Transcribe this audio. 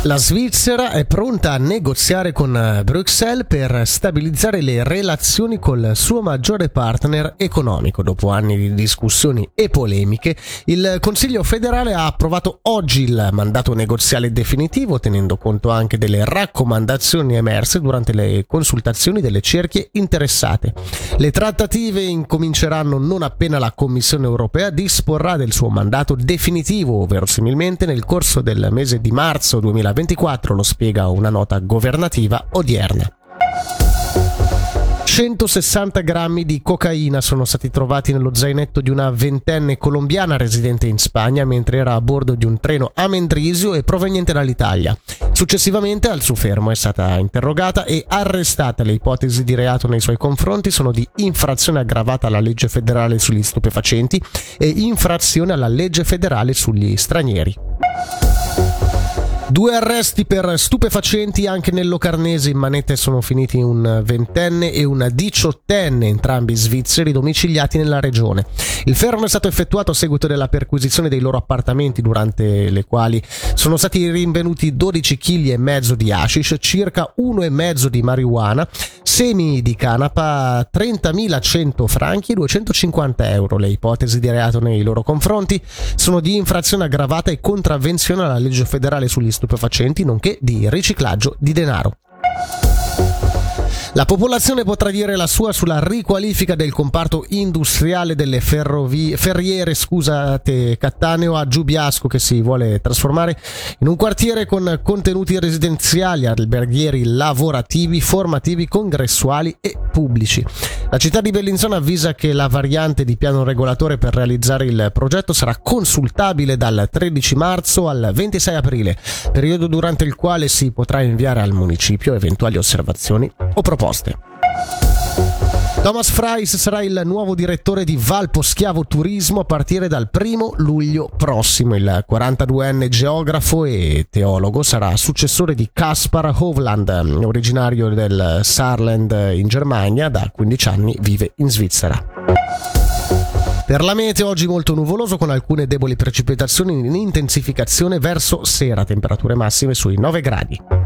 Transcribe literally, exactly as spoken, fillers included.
La Svizzera è pronta a negoziare con Bruxelles per stabilizzare le relazioni col suo maggiore partner economico. Dopo anni di discussioni e polemiche, il Consiglio federale ha approvato oggi il mandato negoziale definitivo, tenendo conto anche delle raccomandazioni emerse durante le consultazioni delle cerchie interessate. Le trattative incominceranno non appena la Commissione europea disporrà del suo mandato definitivo, verosimilmente nel corso del mese di marzo duemilaventiquattro, lo spiega una nota governativa odierna. centosessanta grammi di cocaina sono stati trovati nello zainetto di una ventenne colombiana residente in Spagna mentre era a bordo di un treno a Mendrisio e proveniente dall'Italia. Successivamente al suo fermo è stata interrogata e arrestata. Le ipotesi di reato nei suoi confronti sono di infrazione aggravata alla legge federale sugli stupefacenti e infrazione alla legge federale sugli stranieri. Due arresti per stupefacenti anche nel Locarnese. In manette sono finiti un ventenne e una diciottenne, entrambi svizzeri domiciliati nella regione. Il fermo è stato effettuato a seguito della perquisizione dei loro appartamenti, durante le quali sono stati rinvenuti dodici chili e mezzo di hashish, circa uno e mezzo di marijuana, semi di canapa, trentamilacento franchi e duecentocinquanta euro. Le ipotesi di reato nei loro confronti sono di infrazione aggravata e contravvenzione alla legge federale sugli stupefacenti, nonché di riciclaggio di denaro. La popolazione potrà dire la sua sulla riqualifica del comparto industriale delle ferrovie, ferriere scusate, Cattaneo a Giubiasco, che si vuole trasformare in un quartiere con contenuti residenziali, alberghieri, lavorativi, formativi, congressuali e pubblici. La città di Bellinzona avvisa che la variante di piano regolatore per realizzare il progetto sarà consultabile dal tredici marzo al ventisei aprile, periodo durante il quale si potrà inviare al municipio eventuali osservazioni o proposte. Thomas Fries sarà il nuovo direttore di Valpo Schiavo Turismo a partire dal primo luglio prossimo. Il quarantaduenne geografo e teologo sarà successore di Kaspar Hovland, originario del Saarland in Germania, da quindici anni vive in Svizzera. Per la meteo oggi molto nuvoloso con alcune deboli precipitazioni in intensificazione verso sera, temperature massime sui nove gradi.